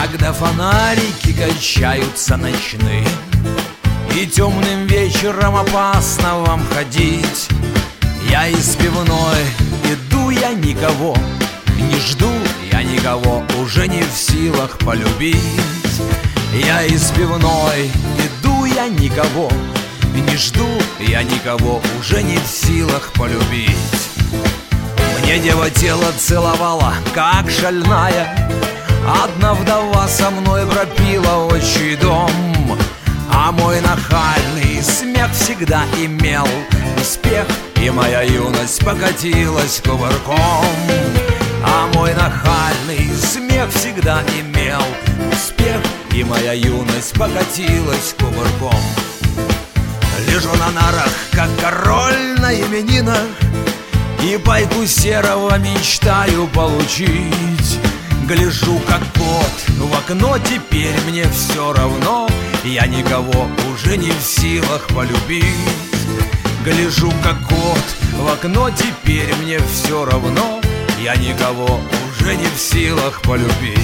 Когда фонарики качаются ночные, и темным вечером опасно вам ходить, я из пивной иду, я никого не жду, я никого уже не в силах полюбить. Я из пивной иду, я никого не жду, я никого уже не в силах полюбить. Мне дева тело целовала, как шальная, одна вдова со мной пропила отчий дом. А мой нахальный смех всегда имел успех, и моя юность покатилась кувырком. А мой нахальный смех всегда имел успех, и моя юность покатилась кувырком. Лежу на нарах, как король на именинах, и пайку серого мечтаю получить. Гляжу, как кот в окно, теперь мне все равно, я никого уже не в силах полюбить. Гляжу, как кот в окно, теперь мне все равно, я никого уже не в силах полюбить.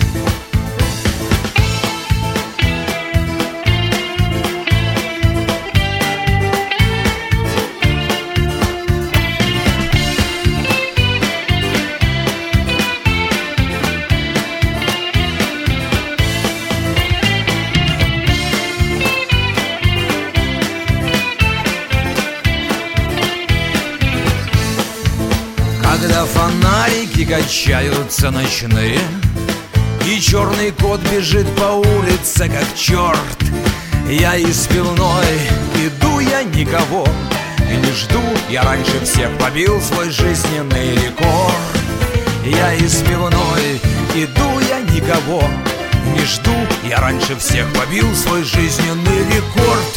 Когда фонарики качаются ночные, и черный кот бежит по улице, как черт, я из пивной иду, я никого не жду, я раньше всех побил свой жизненный рекорд. Я из пивной иду, я никого не жду, я раньше всех побил свой жизненный рекорд.